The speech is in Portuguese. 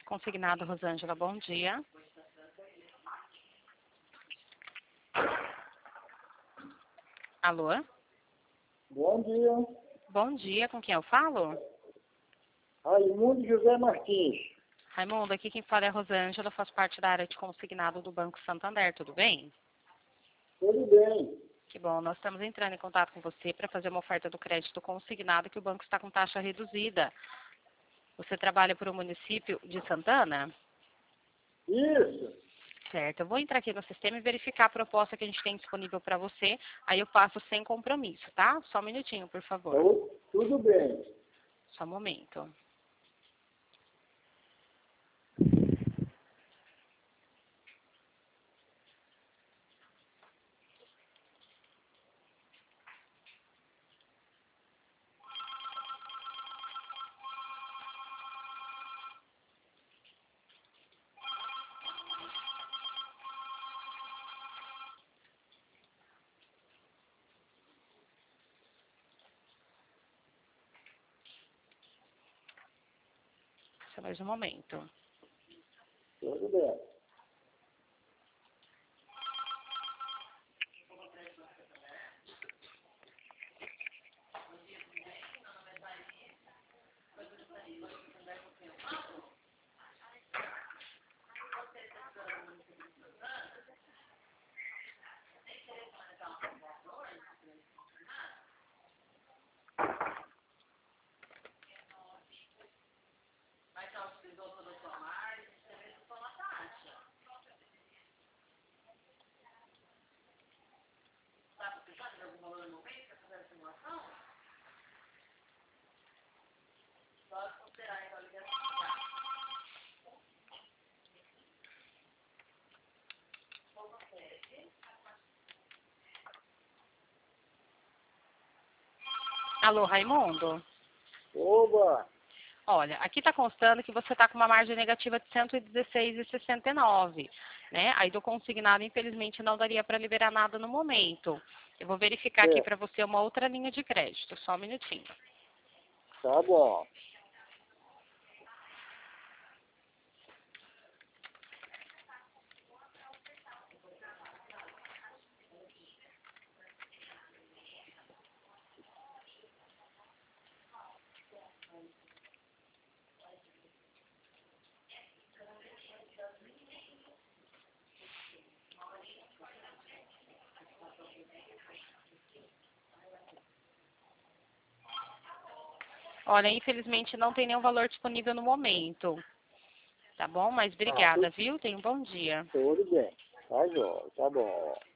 Consignado, Rosângela, bom dia. Alô? Bom dia. Bom dia, com quem eu falo? Raimundo José Martins. Raimundo, aqui quem fala é a Rosângela, faço parte da área de consignado do Banco Santander, tudo bem? Tudo bem. Que bom, nós estamos entrando em contato com você para fazer uma oferta do crédito consignado que o banco está com taxa reduzida. Você trabalha para o município de Santana? Isso. Certo, eu vou entrar aqui no sistema e verificar a proposta que a gente tem disponível para você, aí eu passo sem compromisso, tá? Só um minutinho, por favor. Tudo bem. Só um momento. Só mais um momento. Tudo bem. Alô, Raimundo? Oba. Olha, aqui está constando que você está com uma margem negativa de 116,69, né? Aí do consignado, infelizmente, não daria para liberar nada no momento. Eu vou verificar aqui para você uma outra linha de crédito, só um minutinho. Tá bom. Olha, infelizmente não tem nenhum valor disponível no momento, tá bom? Mas obrigada, viu? Tenha um bom dia. Tudo bem. Tá bom. Tá bom.